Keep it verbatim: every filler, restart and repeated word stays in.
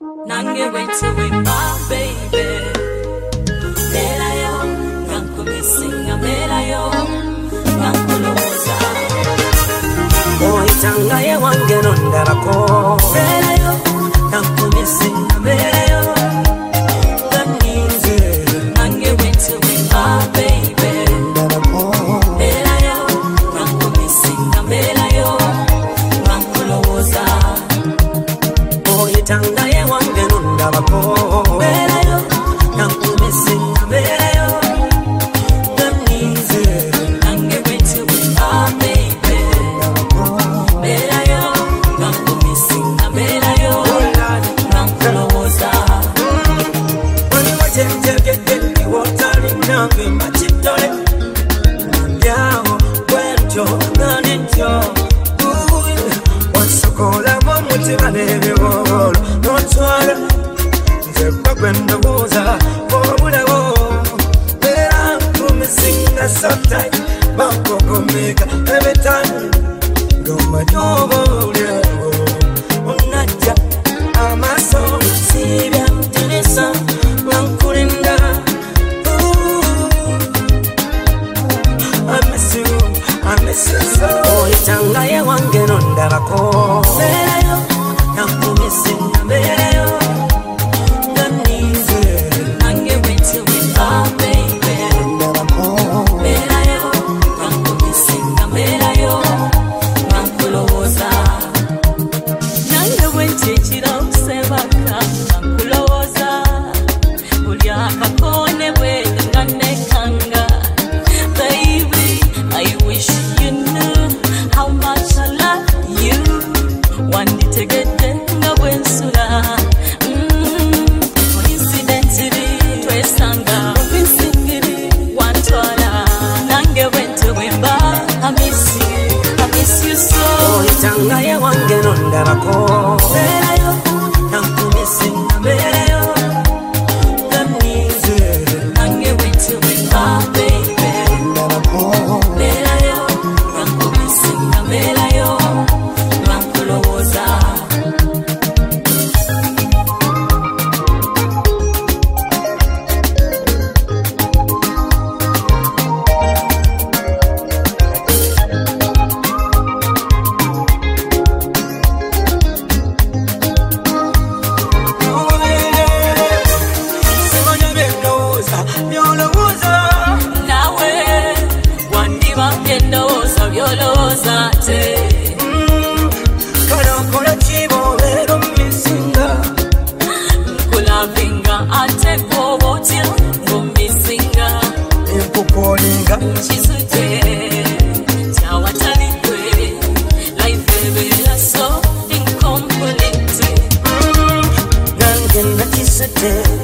Nange wait with my baby. Mera yo, nanku misinga mera yo, nanku loza. Oh, itanga ye wange nondara ko. Mera yo, nanku misinga mera yo, nganize. Nange wait with my baby. Mera yo, nanku misinga mera yo, nanku loza. Oh, itanga ye wange nondara ko. Mera yo, nanku misinga mera yo, nganize. Nange wait with my baby. Mera yo, nanku misinga mera yo, nanku loza. Oni wajenje gete wotali nange machitole. Ndiawo wento nanenjo. Wasokola momutima nebibolo notwala. Nzekwa gwendo buza obulawo. Mera kumisinga sometime bakogomeka every time. Goma jobo ulyawo unaja amaso sibya mtinisa wankulinda. I miss you, I miss you so. Oh, itanga ye wange nondarako. Mera yo, nanku misinga mera yo, nganize. Nange wait with my baby. Mera yo, nanku misinga mera yo, nanku loza. Nange wait chira usebaka, nanku loza. Ulya kakone we nganekanga. Baby, I wish you knew how much I love you. One day to get no wensura. Coincidentally, twesanga winsingiri wantwala. Nange went to wimba. I miss you, I miss you so. Oh, itanga ye wange nondarako. Mera yo, nanku misinga mera yo, nganize. Nange went to wimba, baby. Mera yo, nanku misinga mera yo, nanku loza. Simanya byendoza, byolowooza. Nawe wandiba byendoza byolowooza te. Kala nkola kiboolero misinga. Nkulavinga ate gwoba otya ng'omisinga. Empukolinga nkizute kyawatali gwe. Life ebeera so incomplete. Nange nakisete